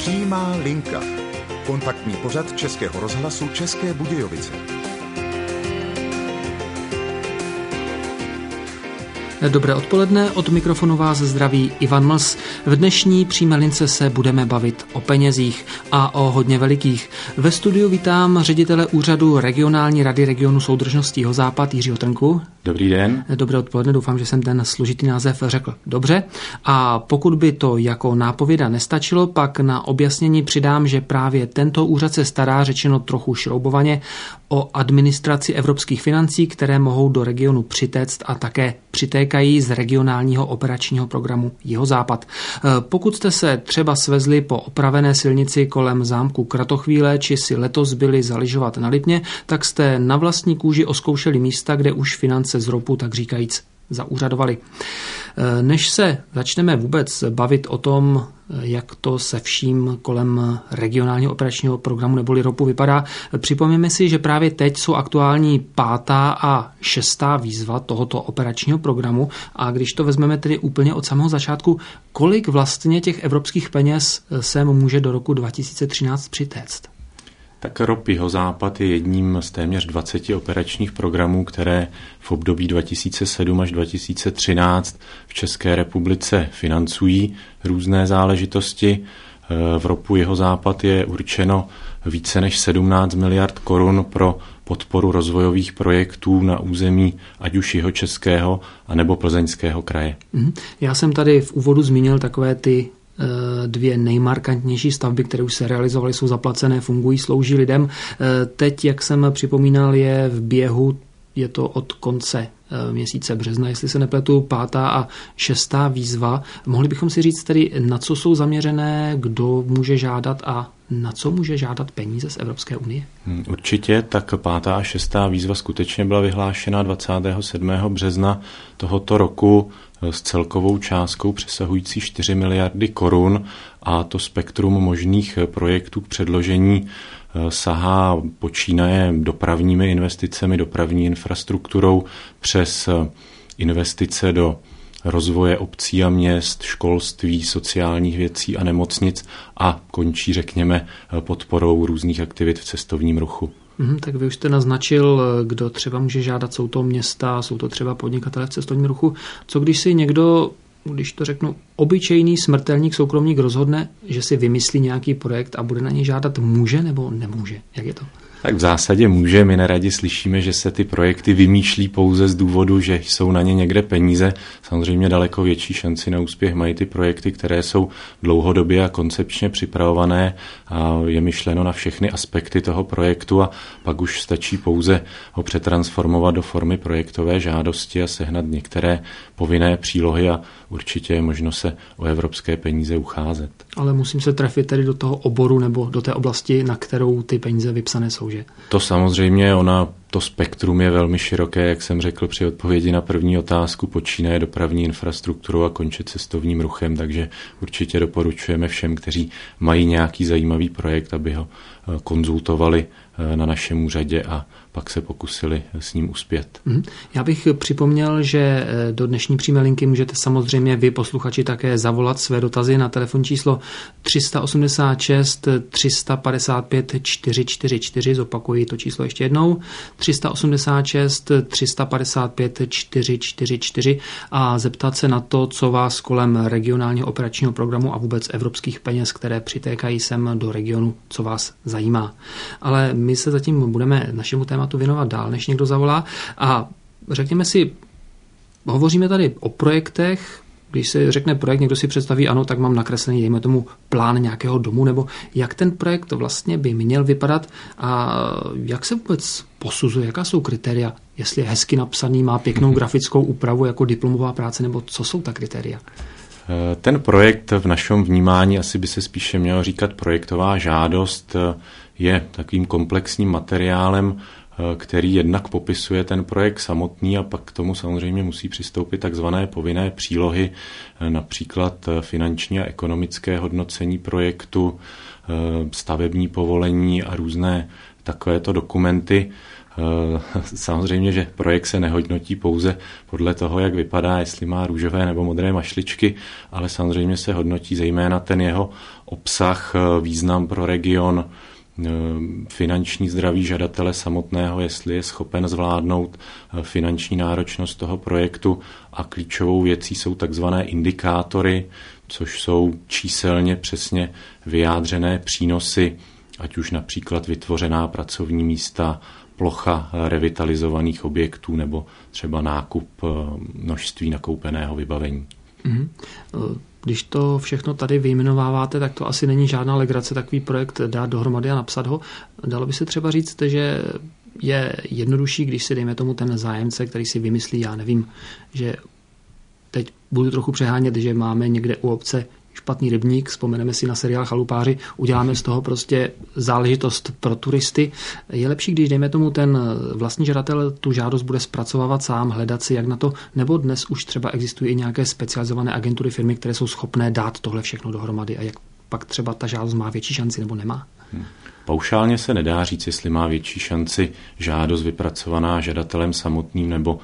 Přímá linka. Kontaktní pořad Českého rozhlasu České Budějovice. Dobré odpoledne, od mikrofonu vás zdraví Ivan Mls. V dnešní přímé lince se budeme bavit o penězích a o hodně velikých. Ve studiu vítám ředitele úřadu regionální rady regionu soudržnosti Jihozápad Jiřího Trnku. Dobrý den. Dobré odpoledne, doufám, že jsem ten složitý název řekl dobře. A pokud by to jako nápověda nestačilo, pak na objasnění přidám, že právě tento úřad se stará, řečeno trochu šroubovaně, o administraci evropských financí, které mohou do regionu přitéct a také přitékají z regionálního operačního programu Jihozápad. Pokud jste se třeba svezli po opravené silnici kolem zámku Kratochvíle, či si letos byli zaližovat na Lipně, tak jste na vlastní kůži oskoušeli místa, kde už finance z ropu, tak říkajíc, zaúřadovali. Než se začneme vůbec bavit o tom, jak to se vším kolem regionálního operačního programu neboli ropu vypadá, připomeňme si, že právě teď jsou aktuální 5. a 6. výzva tohoto operačního programu a když to vezmeme tedy úplně od samého začátku, kolik vlastně těch evropských peněz sem může do roku 2013 přitéct? Tak ROP Jihozápad je jedním z téměř 20 operačních programů, které v období 2007 až 2013 v České republice financují různé záležitosti. V ROPu Jihozápad je určeno více než 17 miliard korun pro podporu rozvojových projektů na území ať už Jihočeského anebo Plzeňského kraje. Já jsem tady v úvodu zmínil takové ty dvě nejmarkantnější stavby, které už se realizovaly, jsou zaplacené, fungují, slouží lidem. Teď, jak jsem připomínal, je v běhu, je to od konce měsíce března, jestli se nepletu, 5. a 6. výzva. Mohli bychom si říct tedy, na co jsou zaměřené, kdo může žádat a na co může žádat peníze z Evropské unie? Určitě, tak 5. a 6. výzva skutečně byla vyhlášena 27. března tohoto roku s celkovou částkou přesahující 4 miliardy korun a to spektrum možných projektů k předložení sahá počínaje dopravními investicemi, dopravní infrastrukturou přes investice do rozvoje obcí a měst, školství, sociálních věcí a nemocnic a končí, řekněme, podporou různých aktivit v cestovním ruchu. Tak vy už jste naznačil, kdo třeba může žádat, jsou to města, jsou to třeba podnikatelé v cestovním ruchu. Co když si někdo, když to řeknu, obyčejný smrtelník, soukromník rozhodne, že si vymyslí nějaký projekt a bude na něj žádat, může nebo nemůže? Jak je to? Tak v zásadě může, my neradi slyšíme, že se ty projekty vymýšlí pouze z důvodu, že jsou na ně někde peníze. Samozřejmě daleko větší šanci na úspěch mají ty projekty, které jsou dlouhodobě a koncepčně připravované a je myšleno na všechny aspekty toho projektu a pak už stačí pouze ho přetransformovat do formy projektové žádosti a sehnat některé povinné přílohy a určitě je možno se o evropské peníze ucházet. Ale musím se trefit tedy do toho oboru nebo do té oblasti, na kterou ty peníze vypsané jsou. Že? To samozřejmě, to spektrum je velmi široké, jak jsem řekl při odpovědi na první otázku, počínaje dopravní infrastrukturou a končí cestovním ruchem, takže určitě doporučujeme všem, kteří mají nějaký zajímavý projekt, aby ho konzultovali na našem úřadě a pak se pokusili s ním uspět. Já bych připomněl, že do dnešní přímé linky můžete samozřejmě vy, posluchači, také zavolat své dotazy na telefonní číslo 386 355 444, zopakuji to číslo ještě jednou, 386 355 444 a zeptat se na to, co vás kolem regionálního operačního programu a vůbec evropských peněz, které přitékají sem do regionu, co vás zajímá. Ale my se zatím budeme našemu tématu věnovat dál, než někdo zavolá. A řekněme si, hovoříme tady o projektech, když se řekne projekt, někdo si představí, ano, tak mám nakreslený, dejme tomu, plán nějakého domu, nebo jak ten projekt vlastně by měl vypadat a jak se vůbec posuzuje, jaká jsou kritéria, jestli je hezky napsaný, má pěknou grafickou úpravu jako diplomová práce, nebo co jsou ta kritéria? Ten projekt v našem vnímání asi by se spíše mělo říkat projektová žádost, je takovým komplexním materiálem, který jednak popisuje ten projekt samotný a pak k tomu samozřejmě musí přistoupit takzvané povinné přílohy, například finanční a ekonomické hodnocení projektu, stavební povolení a různé takovéto dokumenty. Samozřejmě, že projekt se nehodnotí pouze podle toho, jak vypadá, jestli má růžové nebo modré mašličky, ale samozřejmě se hodnotí zejména ten jeho obsah, význam pro region, finanční zdraví žadatele samotného, jestli je schopen zvládnout finanční náročnost toho projektu, a klíčovou věcí jsou takzvané indikátory, což jsou číselně přesně vyjádřené přínosy, ať už například vytvořená pracovní místa, plocha revitalizovaných objektů nebo třeba nákup množství nakoupeného vybavení. Když to všechno tady vyjmenováváte, tak to asi není žádná legrace takový projekt dát dohromady a napsat ho. Dalo by se třeba říct, že je jednodušší, když si dejme tomu ten zájemce, který si vymyslí, já nevím, že teď budu trochu přehánět, že máme někde u obce špatný rybník, vzpomeneme si na seriál Chalupáři, uděláme z toho prostě záležitost pro turisty. Je lepší, když dejme tomu ten vlastní žadatel tu žádost bude zpracovávat sám, hledat si jak na to, nebo dnes už třeba existují i nějaké specializované agentury, firmy, které jsou schopné dát tohle všechno dohromady, a jak pak třeba ta žádost má větší šanci nebo nemá? Paušálně se nedá říct, jestli má větší šanci žádost vypracovaná žadatelem samotným nebo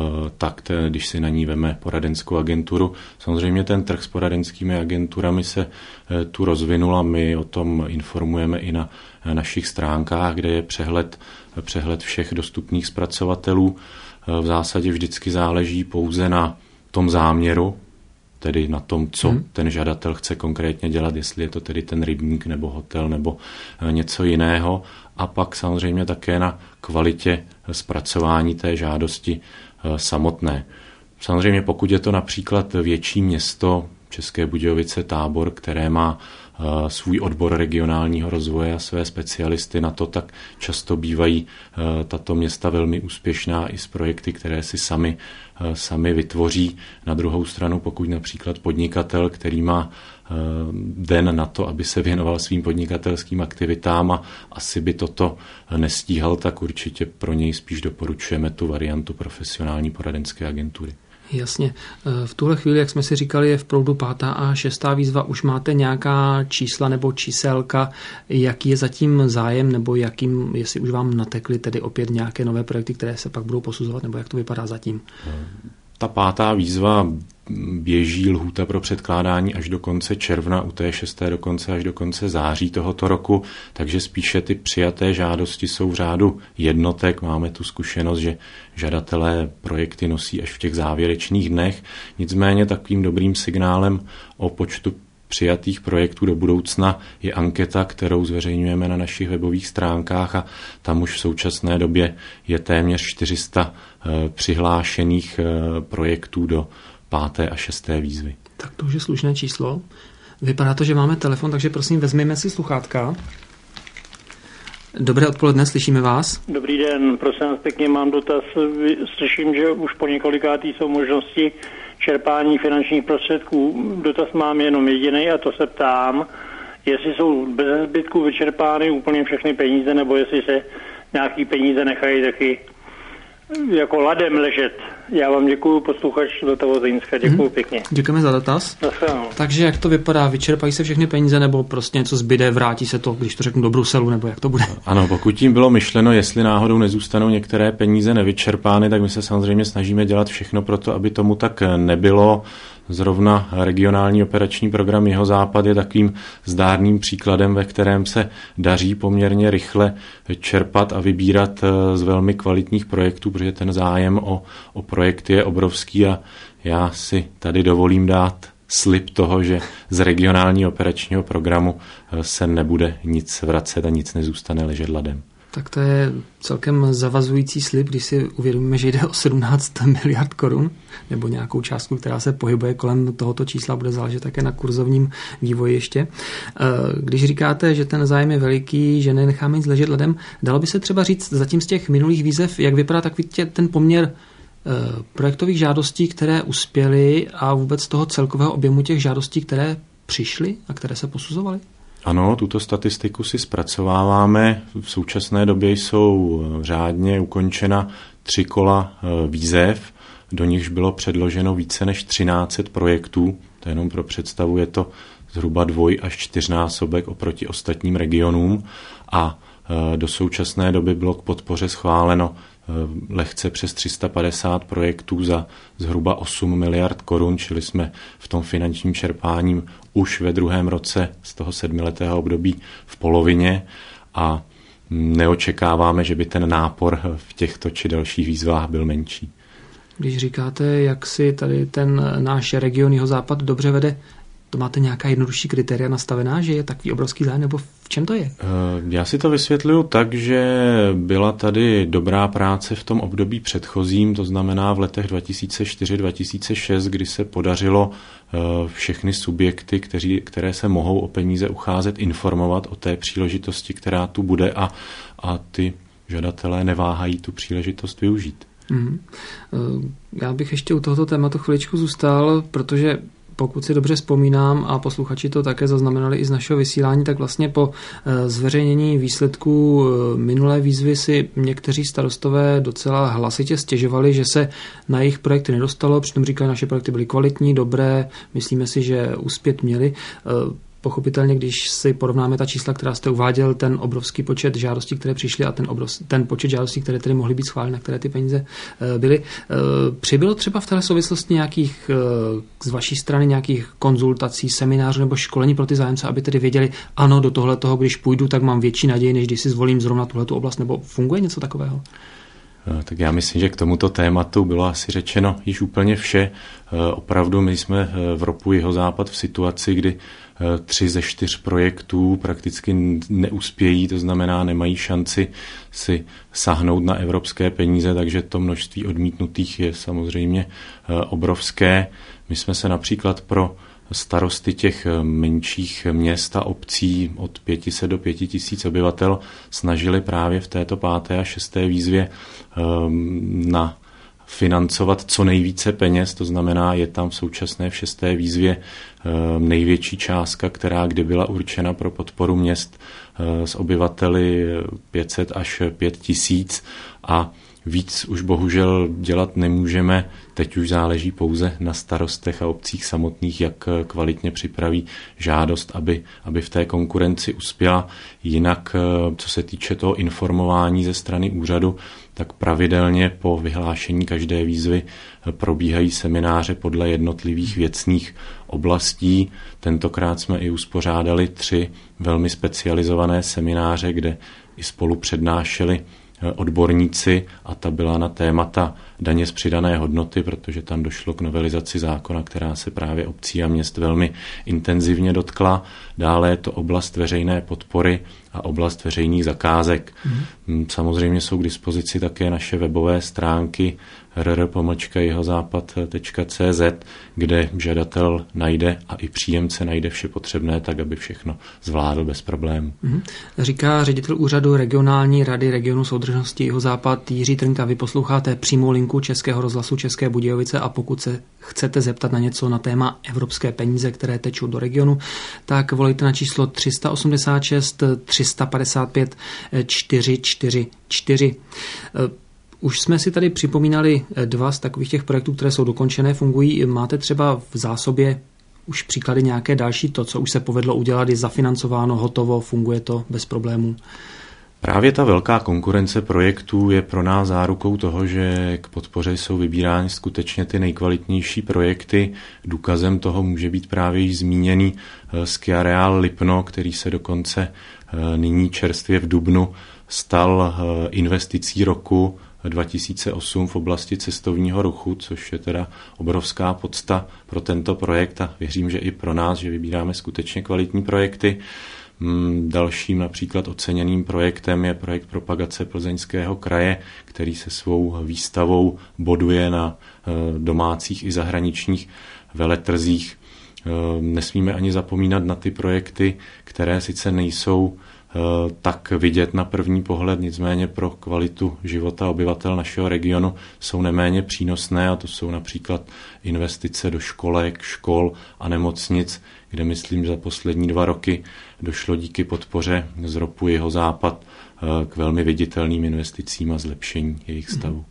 když si na ní veme poradenskou agenturu. Samozřejmě ten trh s poradenskými agenturami se tu rozvinul a my o tom informujeme i na našich stránkách, kde je přehled všech dostupných zpracovatelů. V zásadě vždycky záleží pouze na tom záměru, tedy na tom, co ten žadatel chce konkrétně dělat, jestli je to tedy ten rybník nebo hotel nebo něco jiného, a pak samozřejmě také na kvalitě zpracování té žádosti samotné. Samozřejmě pokud je to například větší město, České Budějovice, Tábor, které má svůj odbor regionálního rozvoje a své specialisty na to, tak často bývají tato města velmi úspěšná i s projekty, které si sami vytvoří. Na druhou stranu, pokud například podnikatel, který má den na to, aby se věnoval svým podnikatelským aktivitám a asi by toto nestíhal, tak určitě pro něj spíš doporučujeme tu variantu profesionální poradenské agentury. Jasně. V tuhle chvíli, jak jsme si říkali, je v proudu 5. a 6. výzva. Už máte nějaká čísla nebo číselka, jaký je zatím zájem, nebo jestli už vám natekly tedy opět nějaké nové projekty, které se pak budou posuzovat, nebo jak to vypadá zatím? Ta 5. výzva běží lhůta pro předkládání až do konce června, u té 6. dokonce až do konce září tohoto roku, takže spíše ty přijaté žádosti jsou v řádu jednotek. Máme tu zkušenost, že žadatelé projekty nosí až v těch závěrečných dnech. Nicméně takovým dobrým signálem o počtu přijatých projektů do budoucna je anketa, kterou zveřejňujeme na našich webových stránkách, a tam už v současné době je téměř 400 přihlášených projektů do 5. a 6. výzvy. Tak to už je slušné číslo. Vypadá to, že máme telefon, takže prosím, vezměme si sluchátka. Dobré odpoledne, slyšíme vás. Dobrý den, prosím vás pěkně, mám dotaz. Slyším, že už po několikátý jsou možnosti čerpání finančních prostředků. Dotaz mám jenom jediný, a to se ptám, jestli jsou bez zbytku vyčerpány úplně všechny peníze, nebo jestli se nějaký peníze nechají taky jako ladem ležet. Já vám děkuju, posluchač do toho Zlínska, děkuju pěkně. Děkujeme za dotaz. Takže jak to vypadá, vyčerpají se všechny peníze, nebo prostě něco zbyde, vrátí se to, když to řeknu, do Bruselu, nebo jak to bude? Ano, pokud tím bylo myšleno, jestli náhodou nezůstanou některé peníze nevyčerpány, tak my se samozřejmě snažíme dělat všechno pro to, aby tomu tak nebylo. Zrovna regionální operační program Jihozápad je takovým zdárným příkladem, ve kterém se daří poměrně rychle čerpat a vybírat z velmi kvalitních projektů, protože ten zájem o projekty je obrovský, a já si tady dovolím dát slib toho, že z regionálního operačního programu se nebude nic vracet a nic nezůstane ležet ladem. Tak to je celkem zavazující slib, když si uvědomíme, že jde o 17 miliard korun, nebo nějakou částku, která se pohybuje kolem tohoto čísla, bude záležet také na kurzovním vývoji ještě. Když říkáte, že ten zájem je veliký, že nenecháme nic ležet ledem, dalo by se třeba říct zatím z těch minulých výzev, jak vypadá takový ten poměr projektových žádostí, které uspěly, a vůbec toho celkového objemu těch žádostí, které přišly a které se posuzovaly? Ano, tuto statistiku si zpracováváme. V současné době jsou řádně ukončena 3 kola výzev, do nichž bylo předloženo více než 1300 projektů. To jenom pro představu, je to zhruba 2- až 4násobek oproti ostatním regionům, a Do současné doby bylo k podpoře schváleno lehce přes 350 projektů za zhruba 8 miliard korun, čili jsme v tom finančním čerpáním už ve druhém roce z toho 7letého období v polovině a neočekáváme, že by ten nápor v těchto či dalších výzvách byl menší. Když říkáte, jak si tady ten náš region Jihozápad dobře vede, to máte nějaká jednodušší kritéria nastavená, že je takový obrovský zájem, nebo v čem to je? Já si to vysvětluju tak, že byla tady dobrá práce v tom období předchozím, to znamená v letech 2004-2006, kdy se podařilo všechny subjekty, které se mohou o peníze ucházet, informovat o té příležitosti, která tu bude a ty žadatelé neváhají tu příležitost využít. Já bych ještě u tohoto tématu chviličku zůstal, protože pokud si dobře vzpomínám a posluchači to také zaznamenali i z našeho vysílání, tak vlastně po zveřejnění výsledků minulé výzvy si někteří starostové docela hlasitě stěžovali, že se na jejich projekty nedostalo, přitom říkali, naše projekty byly kvalitní, dobré, myslíme si, že uspět měli. Pochopitelně, když si porovnáme ta čísla, která jste uváděl, ten obrovský počet žádostí, které přišly a ten počet žádostí, které tedy mohly být schváleny, na které ty peníze byly. Přibylo třeba v této souvislosti nějakých z vaší strany nějakých konzultací, seminářů nebo školení pro ty zájemce, aby tedy věděli, ano, do tohletoho, když půjdu, tak mám větší naději, než když si zvolím zrovna tuhletu oblast, nebo funguje něco takového? Tak já myslím, že k tomuto tématu bylo asi řečeno již úplně vše. Opravdu my jsme v ROPu Jihozápad v situaci, kdy 3 ze 4 projektů prakticky neuspějí, to znamená nemají šanci si sáhnout na evropské peníze, takže to množství odmítnutých je samozřejmě obrovské. My jsme se například pro starosty těch menších měst a obcí od 500 do 5000 obyvatel snažili právě v této 5. a 6. výzvě na financovat co nejvíce peněz, to znamená, je tam v současné v 6. výzvě největší částka, která kdy byla určena pro podporu měst s obyvateli 500 až 5000 a víc už bohužel dělat nemůžeme. Teď už záleží pouze na starostech a obcích samotných, jak kvalitně připraví žádost, aby v té konkurenci uspěla. Jinak, co se týče toho informování ze strany úřadu, tak pravidelně po vyhlášení každé výzvy probíhají semináře podle jednotlivých věcných oblastí. Tentokrát jsme i uspořádali 3 velmi specializované semináře, kde i spolu přednášeli odborníci a ta byla na témata daně z přidané hodnoty, protože tam došlo k novelizaci zákona, která se právě obcí a měst velmi intenzivně dotkla. Dále je to oblast veřejné podpory a oblast veřejných zakázek. Samozřejmě jsou k dispozici také naše webové stránky rr.jihozapad.cz, kde žadatel najde a i příjemce najde vše potřebné, tak aby všechno zvládl bez problémů. Říká ředitel úřadu regionální rady regionu soudržnosti Jihozápad Jiří Trnka. Vy posloucháte přímou linku Českého rozhlasu České Budějovice a pokud se chcete zeptat na něco na téma evropské peníze, které tečou do regionu, tak volejte na číslo 386 355 444. Už jsme si tady připomínali 2 z takových těch projektů, které jsou dokončené, fungují. Máte třeba v zásobě už příklady nějaké další, to, co už se povedlo udělat, je zafinancováno, hotovo, funguje to bez problémů? Právě ta velká konkurence projektů je pro nás zárukou toho, že k podpoře jsou vybírány skutečně ty nejkvalitnější projekty. Důkazem toho může být právě již zmíněný skiareál Lipno, který se dokonce nyní čerstvě v dubnu stal investicí roku 2008 v oblasti cestovního ruchu, což je teda obrovská podsta pro tento projekt a věřím, že i pro nás, že vybíráme skutečně kvalitní projekty. Dalším například oceněným projektem je projekt propagace Plzeňského kraje, který se svou výstavou boduje na domácích i zahraničních veletrzích. Nesmíme ani zapomínat na ty projekty, které sice nejsou tak vidět na první pohled, nicméně pro kvalitu života obyvatel našeho regionu jsou neméně přínosné a to jsou například investice do školek, škol a nemocnic, kde myslím, že za poslední 2 roky došlo díky podpoře z ROPu Jihozápad k velmi viditelným investicím a zlepšení jejich stavu.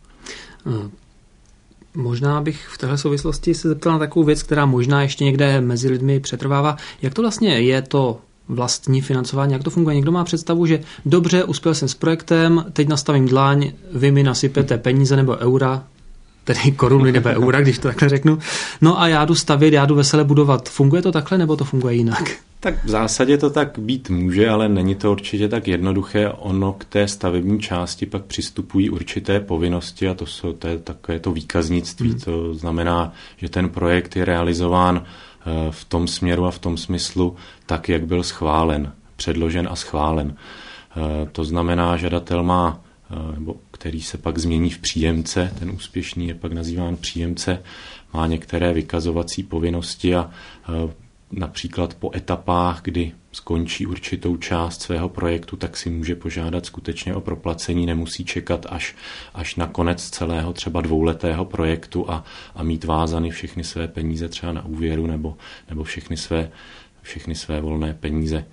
Možná bych v téhle souvislosti se zeptal na takovou věc, která možná ještě někde mezi lidmi přetrvává. Jak to vlastně je to vlastní financování, jak to funguje? Někdo má představu, že dobře, uspěl jsem s projektem, teď nastavím dláň, vy mi nasypete peníze nebo eura, tedy koruny nebo eura, když to takhle řeknu. No a já jdu stavět, já jdu vesele budovat. Funguje to takhle, nebo to funguje jinak? Tak v zásadě to tak být může, ale není to určitě tak jednoduché. Ono k té stavební části pak přistupují určité povinnosti a to je takové to výkaznictví. To znamená, že ten projekt je realizován v tom směru a v tom smyslu tak, jak byl schválen, předložen a schválen. To znamená, žadatel má, nebo který se pak změní v příjemce, ten úspěšný je pak nazýván příjemce, má některé vykazovací povinnosti a například po etapách, kdy skončí určitou část svého projektu, tak si může požádat skutečně o proplacení, nemusí čekat až na konec celého třeba dvouletého projektu a mít vázany všechny své peníze třeba na úvěru nebo všechny své volné peníze.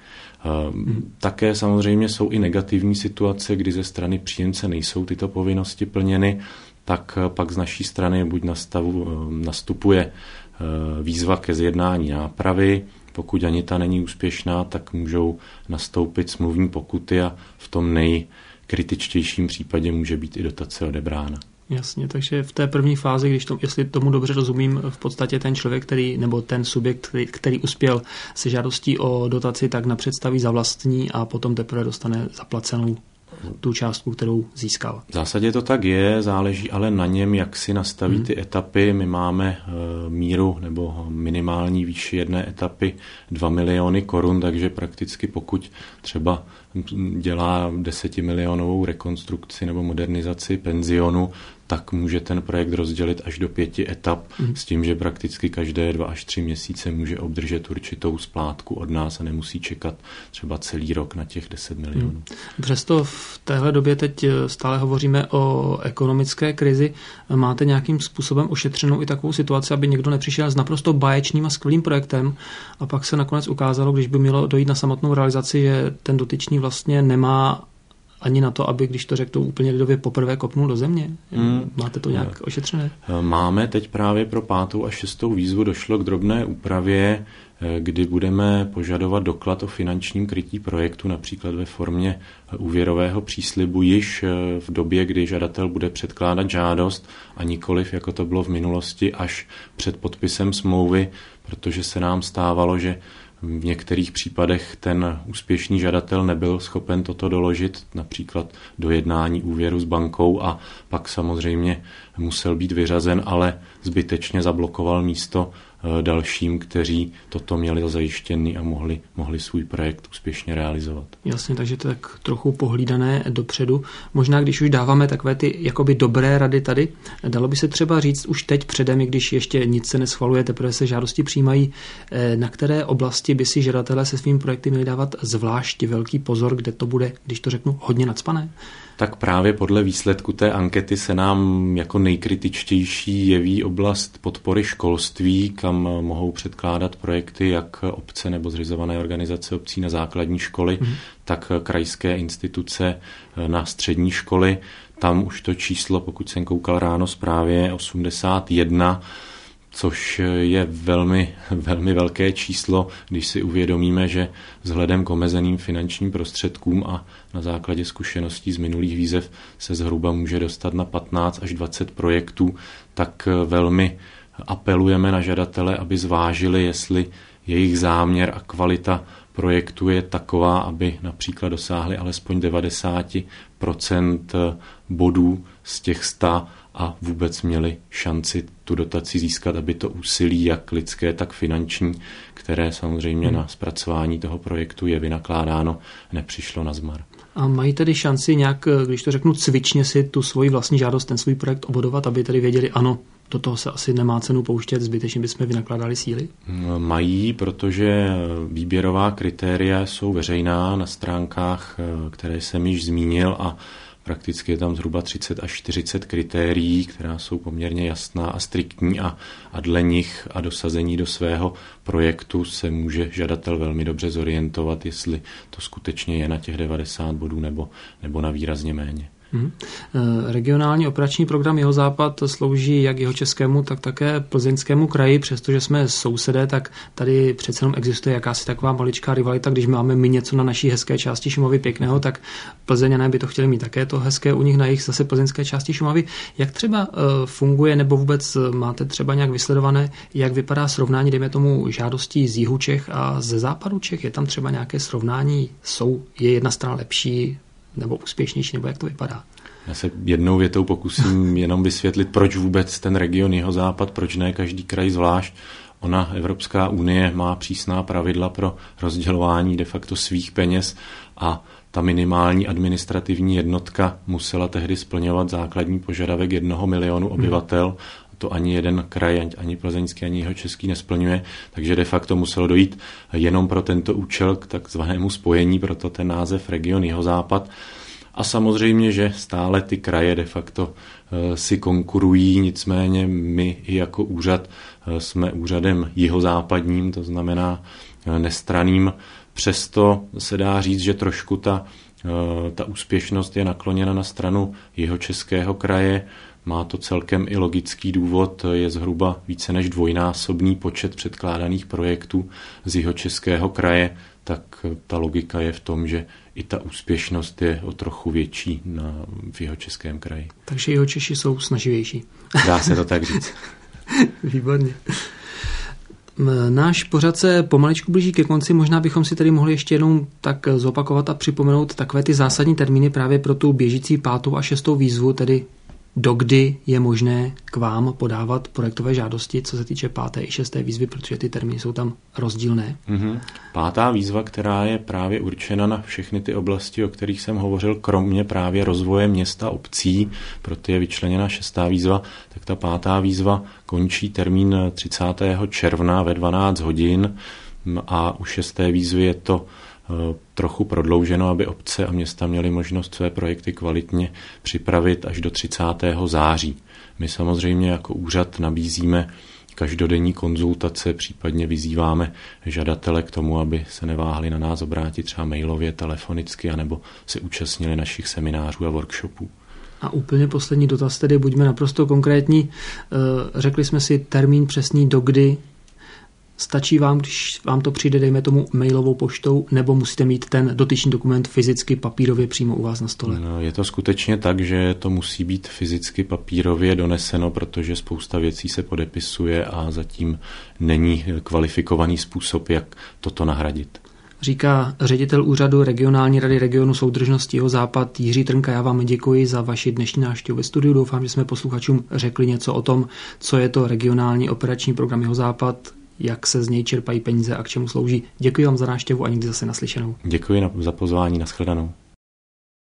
Také samozřejmě jsou i negativní situace, kdy ze strany příjemce nejsou tyto povinnosti plněny, tak pak z naší strany buď nastupuje výzva ke zjednání nápravy. Pokud ani ta není úspěšná, tak můžou nastoupit smluvní pokuty a v tom nejkritičtějším případě může být i dotace odebrána. Jasně, takže v té první fázi, jestli tomu dobře rozumím, v podstatě ten člověk, nebo ten subjekt, který uspěl se žádostí o dotaci, tak napřed staví za vlastní a potom teprve dostane zaplacenou tu částku, kterou získal. V zásadě to tak je, záleží ale na něm, jak si nastaví ty etapy. My máme míru nebo minimální výši jedné etapy 2 miliony korun, takže prakticky pokud třeba dělá 10milionovou rekonstrukci nebo modernizaci penzionu, tak může ten projekt rozdělit až do 5 etap s tím, že prakticky každé 2 až 3 měsíce může obdržet určitou splátku od nás a nemusí čekat třeba celý rok na těch 10 milionů. Přesto v téhle době teď stále hovoříme o ekonomické krizi. Máte nějakým způsobem ošetřenou i takovou situaci, aby někdo nepřišel s naprosto báječným a skvělým projektem a pak se nakonec ukázalo, když by mělo dojít na samotnou realizaci, že ten dotyčný vlastně nemá ani na to, aby, když to řekl úplně lidově, poprvé kopnul do země? Máte to nějak ošetřené? Máme teď právě pro 5. a 6. výzvu došlo k drobné úpravě, kdy budeme požadovat doklad o finančním krytí projektu, například ve formě úvěrového příslibu již v době, kdy žadatel bude předkládat žádost a nikoliv, jako to bylo v minulosti, až před podpisem smlouvy, protože se nám stávalo, že v některých případech ten úspěšný žadatel nebyl schopen toto doložit, například dojednání úvěru s bankou a pak samozřejmě musel být vyřazen, ale zbytečně zablokoval místo dalším, kteří toto měli zajištěný a mohli svůj projekt úspěšně realizovat. Jasně, takže to je tak trochu pohlídané dopředu. Možná, když už dáváme takové ty jakoby dobré rady tady, dalo by se třeba říct už teď předem, i když ještě nic se neschvaluje, teprve se žádosti přijímají, na které oblasti by si žadatelé se svým projekty měli dávat zvlášť velký pozor, kde to bude, když to řeknu, hodně nacpané? Tak právě podle výsledku té ankety se nám jako nejkritičtější jeví oblast podpory školství, kam mohou předkládat projekty jak obce nebo zřizované organizace obcí na základní školy, tak krajské instituce na střední školy. Tam už to číslo, pokud jsem koukal ráno zprávě, je 81, což je velmi, velmi velké číslo, když si uvědomíme, že vzhledem k omezeným finančním prostředkům a na základě zkušeností z minulých výzev se zhruba může dostat na 15 až 20 projektů, tak velmi apelujeme na žadatele, aby zvážili, jestli jejich záměr a kvalita projektu je taková, aby například dosáhli alespoň 90% bodů z těch 100 a vůbec měli šanci tu dotaci získat, aby to úsilí, jak lidské, tak finanční, které samozřejmě na zpracování toho projektu je vynakládáno, nepřišlo na zmar. A mají tedy šanci nějak, když to řeknu, cvičně si tu svoji vlastní žádost, ten svůj projekt obodovat, aby tedy věděli, ano, do toho se asi nemá cenu pouštět, zbytečně bychom vynakládali síly? Mají, protože výběrová kritéria jsou veřejná na stránkách, které jsem již zmínil a prakticky je tam zhruba 30 až 40 kritérií, která jsou poměrně jasná a striktní a dle nich a dosazení do svého projektu se může žadatel velmi dobře zorientovat, jestli to skutečně je na těch 90 bodů nebo na výrazně méně. Regionální operační program Jihozápad slouží jak Jihočeskému, tak také Plzeňskému kraji, přestože jsme sousedé, tak tady přece jenom existuje jakási taková maličká rivalita, když máme my něco na naší hezké části Šumavy pěkného, tak Plzeňané by to chtěli mít také to hezké u nich na jejich zase plzeňské části Šumavy. Jak třeba funguje, nebo vůbec máte třeba nějak vysledované, jak vypadá srovnání, dejme tomu, žádostí z jihu Čech a ze západu Čech? Je tam třeba nějaké srovnání? Je jedna strana lepší nebo úspěšnější, nebo jak to vypadá? Já se jednou větou pokusím jenom vysvětlit, proč vůbec ten region Jihozápad, proč ne každý kraj zvlášť. Ona, Evropská unie, má přísná pravidla pro rozdělování de facto svých peněz a ta minimální administrativní jednotka musela tehdy splňovat základní požadavek 1 milionu obyvatel. To ani jeden kraj, ani plzeňský, ani jihočeský nesplňuje, takže de facto muselo dojít jenom pro tento účel k takzvanému spojení, proto ten název region Jihozápad. A samozřejmě, že stále ty kraje de facto si konkurují, nicméně my i jako úřad jsme úřadem jihozápadním, to znamená nestranným. Přesto se dá říct, že trošku ta úspěšnost je nakloněna na stranu Jihočeského kraje. Má to celkem i logický důvod, je zhruba více než dvojnásobný počet předkládaných projektů z Jihočeského kraje, tak ta logika je v tom, že i ta úspěšnost je o trochu větší v Jihočeském kraji. Takže Jihočeši jsou snaživější. Dá se to tak říct. Výborně. Náš pořad se pomaličku blíží ke konci, možná bychom si tady mohli ještě jednou tak zopakovat a připomenout takové ty zásadní termíny právě pro tu běžící 5. a 6. výzvu, tedy dokdy je možné k vám podávat projektové žádosti, co se týče 5. i 6. výzvy, protože ty termíny jsou tam rozdílné. 5. výzva, která je právě určena na všechny ty oblasti, o kterých jsem hovořil, kromě právě rozvoje města, obcí, proto je vyčleněna 6. výzva, tak ta 5. výzva končí termín 30. června ve 12 hodin a u 6. výzvy je to trochu prodlouženo, aby obce a města měly možnost své projekty kvalitně připravit až do 30. září. My samozřejmě jako úřad nabízíme každodenní konzultace, případně vyzýváme žadatele k tomu, aby se neváhali na nás obrátit třeba mailově, telefonicky, anebo se účastnili našich seminářů a workshopů. A úplně poslední dotaz, tedy buďme naprosto konkrétní. Řekli jsme si termín přesný, dokdy. Stačí vám, když vám to přijde, dejme tomu, mailovou poštou, nebo musíte mít ten dotyčný dokument fyzicky, papírově přímo u vás na stole? No, je to skutečně tak, že to musí být fyzicky, papírově doneseno, protože spousta věcí se podepisuje a zatím není kvalifikovaný způsob, jak toto nahradit. Říká ředitel úřadu regionální rady regionu soudržnosti Jihozápad Jiří Trnka. Já vám děkuji za vaši dnešní návštěvu ve studiu. Doufám, že jsme posluchačům řekli něco o tom, co je to regionální operační program Jihozápad, jak se z něj čerpají peníze a k čemu slouží. Děkuji vám za návštěvu a někdy zase naslyšenou. Děkuji za pozvání, nashledanou.